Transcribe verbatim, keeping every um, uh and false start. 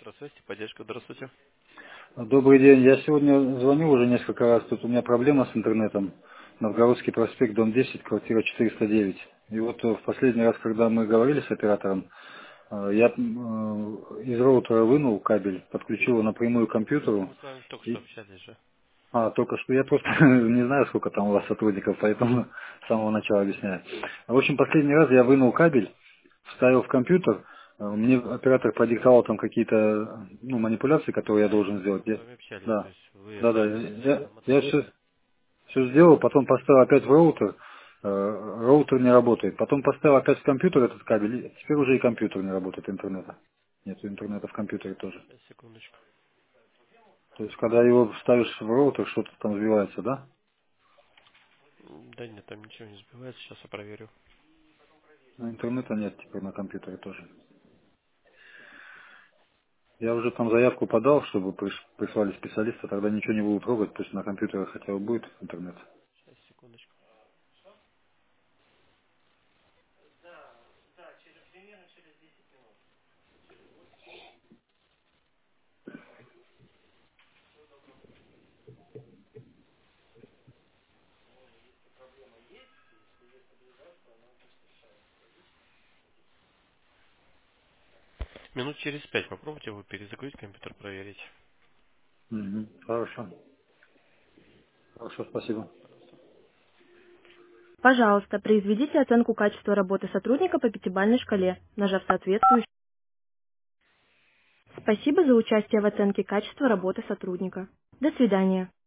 Здравствуйте, поддержка, здравствуйте. Добрый день. Я сегодня звоню уже несколько раз. Тут у меня проблема с интернетом. Новгородский проспект, дом десять, квартира четыреста девять. И вот э, в последний раз, когда мы говорили с оператором, э, я э, из роутера вынул кабель, подключил его напрямую к компьютеру. Мы с вами только что И, общались же. а, только что я просто не знаю, сколько там у вас сотрудников, поэтому с самого начала объясняю. В общем, последний раз я вынул кабель, вставил в компьютер. Э, Мне оператор продиктовал там какие-то ну, манипуляции, которые я Да, должен мы, сделать. мы с Я- вами общались, то да, есть вы да, да. отправили Я, нам я ответы. все, все сделал, потом поставил опять в роутер. Э, Роутер не работает. Потом поставил опять в компьютер этот кабель. И теперь уже и компьютер не работает интернета. Нет интернета в компьютере тоже. Сейчас, секундочку. То есть, когда его вставишь в роутер, что-то там сбивается, да? М, Да нет, там ничего не сбивается, сейчас я проверю. Но интернета нет теперь на компьютере тоже. Я уже там заявку подал, чтобы приш- прислали специалиста, тогда ничего не буду трогать, пусть на компьютере хотя бы будет интернет. Сейчас, секундочку. Минут через пять попробуйте вы перезагрузить компьютер, проверить. Мгм. Хорошо. Хорошо, спасибо. Пожалуйста. Пожалуйста, произведите оценку качества работы сотрудника по пятибалльной шкале, нажав соответствующий. Спасибо за участие в оценке качества работы сотрудника. До свидания.